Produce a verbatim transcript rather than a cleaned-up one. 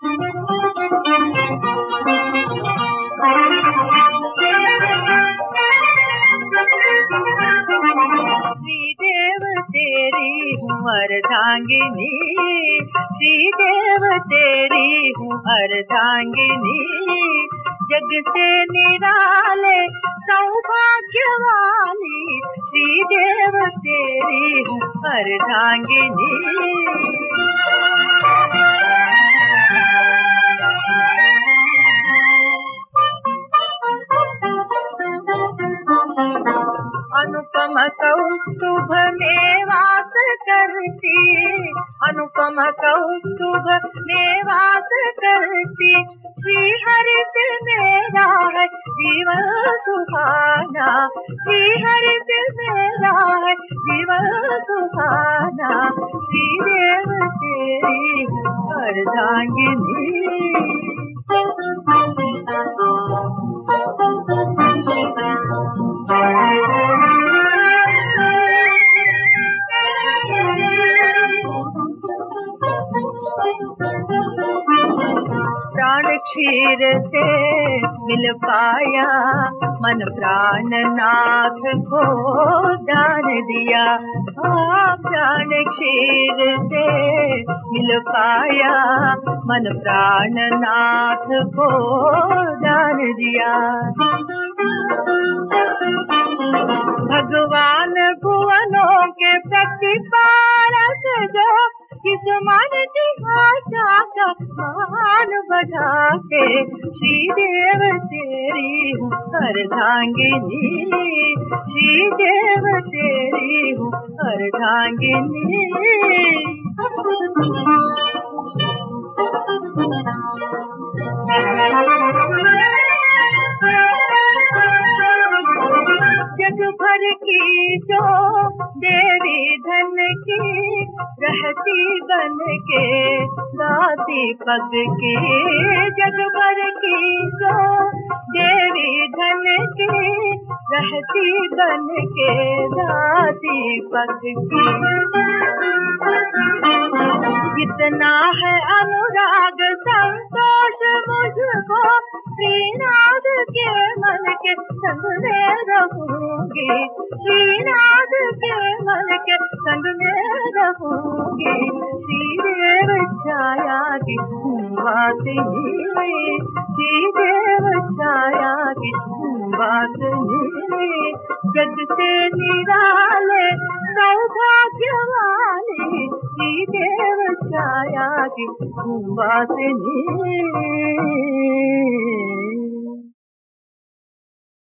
श्रीदेव तेरी हूँ अर्धांगिनी, श्रीदेव तेरी हूँ अर्धांगिनी, जग से निराले सौभाग्यवानी, श्रीदेव तेरी हूँ अर्धांगिनी। अनुपम कौस्तुभ में वास करती, अनुपम कौस्तुभ में वास करती, श्री हरि से मेरा है जीवन सुहाना, श्री हरि से मेरा है जीवन सुहाना, श्रीदेव तेरी अर्धांगिनी। प्राण क्षीर से मिल पाया, मन प्राण नाथ को दान दिया, हाँ प्राण क्षीर से मिल पाया, मन प्राण नाथ को दान दिया। भगवान भुवनों के प्रतिपालक जो किस मन की आशा का मान बढ़ा के, श्रीदेव तेरी हूँ अर्धांगिनी, श्रीदेव तेरी हूँ अर्धांगिनी। जग भर की जो देवी धन की रहती बन के दाती पग की, जग भर की जो देवी धन की रहती बन के दाती पग की। कितना है अनुराग संतोष मुझको, श्रीनाथ के मन के संग में रहूंगी, श्रीनाथ के मन के संग में रहूंगी, श्रीदेव छाया की वासिनी, श्रीदेव छाया की वासिनी, जग से निराले सौभाग्यवानी, श्रीदेव छाया की वासिनी।